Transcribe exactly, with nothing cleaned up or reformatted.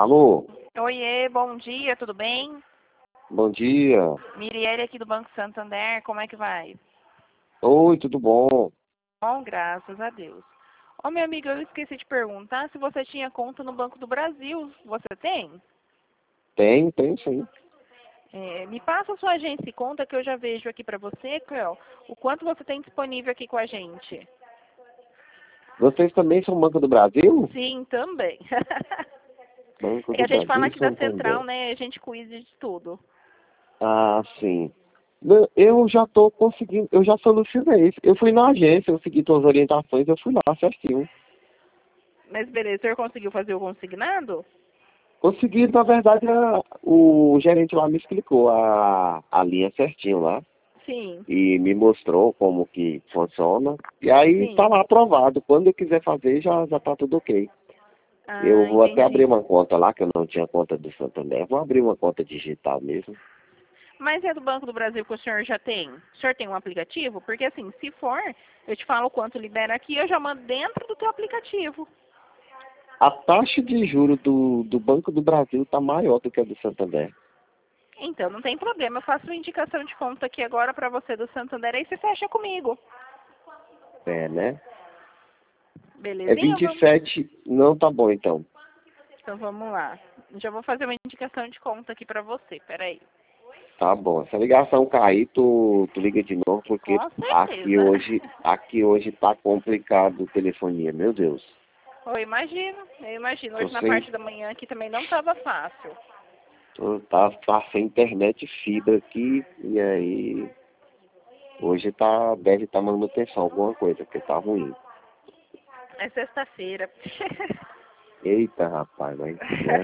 Alô, Oiê, bom dia, tudo bem? bom dia. Mirielle aqui do Banco Santander, como é que vai? Oi, tudo bom? Bom, graças a Deus. Ô, meu amigo, eu esqueci de perguntar se você tinha conta no Banco do Brasil. Você tem? Tem, tem sim. É, me passa a sua agência e conta que eu já vejo aqui pra você, Cleo, o quanto você tem disponível aqui com a gente. Vocês também são Banco do Brasil? Sim, também. Banco É que do a gente fala Brasil, aqui da Central, Santander. né? A gente cuida de tudo. Ah, sim. Não, Eu já tô conseguindo, eu já solucionei isso. Eu fui na agência, eu segui suas orientações, eu fui lá certinho. Mas beleza, o senhor conseguiu fazer o consignado? Consegui, na verdade, a- o gerente lá me explicou a, a linha certinho lá. Sim, E me mostrou como que funciona. E aí tá sim. lá aprovado. Quando eu quiser fazer, já, já tá tudo ok. Eu Ah, vou até abrir entendi. uma conta lá, que eu não tinha conta do Santander. Vou abrir uma conta digital mesmo. Mas é do Banco do Brasil que o senhor já tem? O senhor tem um aplicativo? Porque assim, se for, eu te falo o quanto libera aqui, eu já mando dentro do teu aplicativo. A taxa de juros do, do Banco do Brasil tá maior do que a do Santander. Então, não tem problema. Eu faço uma indicação de conta aqui agora para você do Santander, aí você fecha comigo. É, né? É Belezinha? vinte e Vamos. sete Não, tá bom então. Então, vamos lá. Já vou fazer uma indicação de conta aqui para você. Peraí. Tá bom. Se a ligação cair, tu, tu liga de novo, porque Com aqui certeza. hoje, aqui hoje tá complicado a telefonia, meu Deus. Eu imagino, eu imagino. Tô Hoje na sem, parte da manhã aqui também não estava fácil. tô, tá, tá sem internet fibra aqui, e aí hoje tá, deve estar tá manutenção, alguma coisa, porque tá ruim. É sexta-feira. Eita, rapaz, mas, né?